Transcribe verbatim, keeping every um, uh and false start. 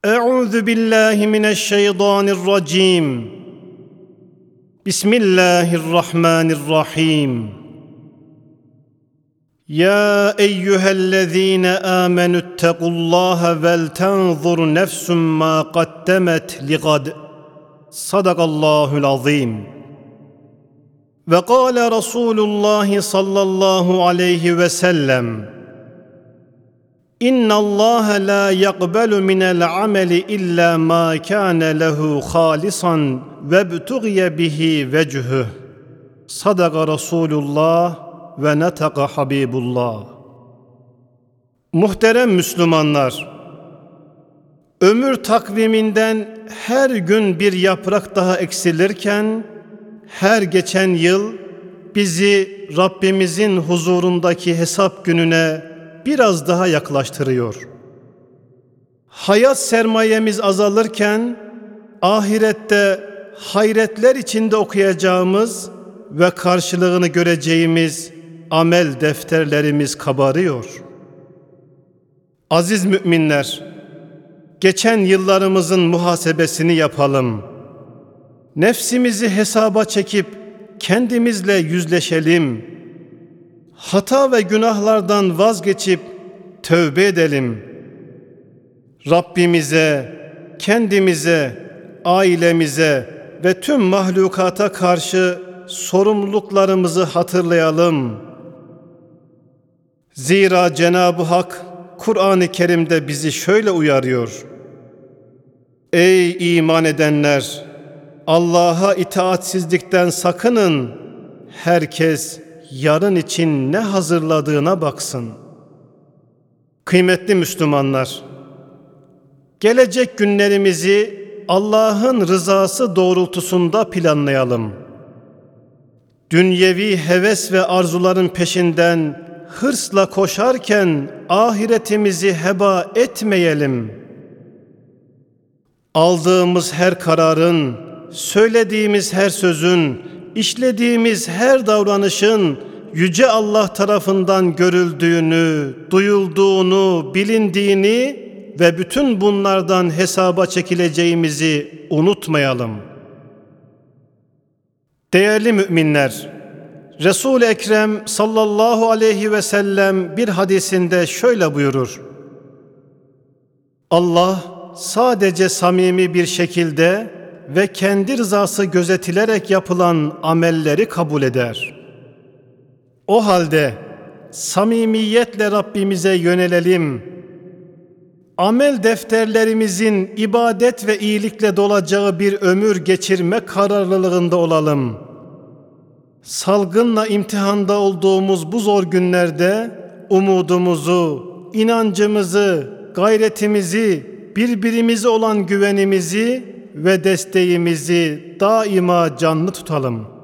أعوذ بالله من الشيطان الرجيم بسم الله الرحمن الرحيم يا أيها الذين آمنوا اتقوا الله ولتنظر نفس ما قدمت لغد صدق الله العظيم وقال رسول الله صلى الله عليه وسلم إن الله لا يقبل من العمل إلا ما كان له خالصا وابتغي به وجهه صدق رسول الله ve netaka Habibullah. Muhterem Müslümanlar, ömür takviminden her gün bir yaprak daha eksilirken, her geçen yıl bizi Rabbimizin huzurundaki hesap gününe biraz daha yaklaştırıyor. Hayat sermayemiz azalırken, ahirette hayretler içinde okuyacağımız ve karşılığını göreceğimiz amel defterlerimiz kabarıyor. Aziz müminler, geçen yıllarımızın muhasebesini yapalım. Nefsimizi hesaba çekip kendimizle yüzleşelim. Hata ve günahlardan vazgeçip tövbe edelim. Rabbimize, kendimize, ailemize ve tüm mahlukata karşı sorumluluklarımızı hatırlayalım. Zira Cenab-ı Hak Kur'an-ı Kerim'de bizi şöyle uyarıyor. Ey iman edenler! Allah'a itaatsizlikten sakının. Herkes yarın için ne hazırladığına baksın. Kıymetli Müslümanlar, gelecek günlerimizi Allah'ın rızası doğrultusunda planlayalım. Dünyevi heves ve arzuların peşinden hırsla koşarken ahiretimizi heba etmeyelim. Aldığımız her kararın, söylediğimiz her sözün, işlediğimiz her davranışın Yüce Allah tarafından görüldüğünü, duyulduğunu, bilindiğini ve bütün bunlardan hesaba çekileceğimizi unutmayalım. Değerli müminler, Resul-i Ekrem sallallahu aleyhi ve sellem bir hadisinde şöyle buyurur. Allah sadece samimi bir şekilde ve kendi rızası gözetilerek yapılan amelleri kabul eder. O halde samimiyetle Rabbimize yönelelim. Amel defterlerimizin ibadet ve iyilikle dolacağı bir ömür geçirme kararlılığında olalım. Salgınla imtihanda olduğumuz bu zor günlerde umudumuzu, inancımızı, gayretimizi, birbirimize olan güvenimizi ve desteğimizi daima canlı tutalım.